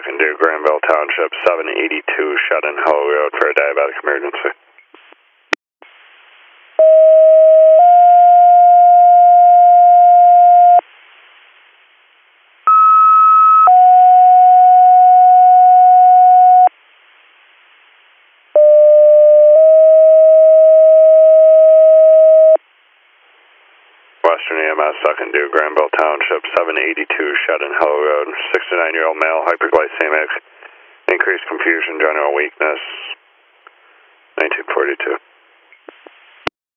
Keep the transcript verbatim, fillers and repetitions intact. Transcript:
Second due, Granville Township, seven eighty-two Shut-in Hollow Road for a diabetic emergency. Western E M S, second due, Granville Township, seven eighty-two Shut-in Hollow Road, sixty-nine-year-old male, hyperglycemic, increased confusion, general weakness, nineteen forty-two.